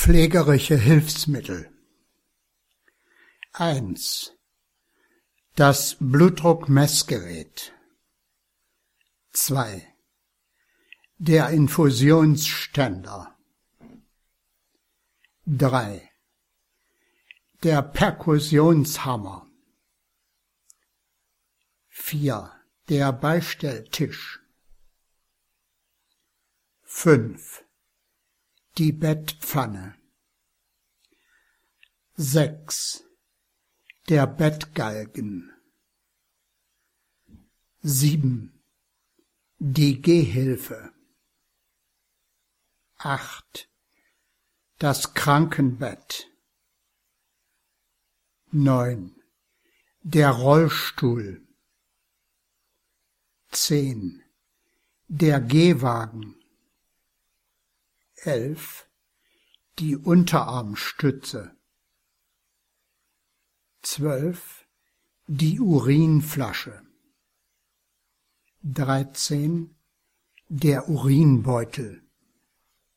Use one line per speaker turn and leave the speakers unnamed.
Pflegerische Hilfsmittel. 1. Das Blutdruckmessgerät. 2. Der Infusionsständer. 3. Der Perkussionshammer. 4. Der Beistelltisch. 5. Die Bettpfanne. 6. Der Bettgalgen. 7. Die Gehhilfe. 8. Das Krankenbett. 9. Der Rollstuhl. 10. Der Gehwagen. 11. Die Unterarmstütze. 12. Die Urinflasche. 13. Der Urinbeutel.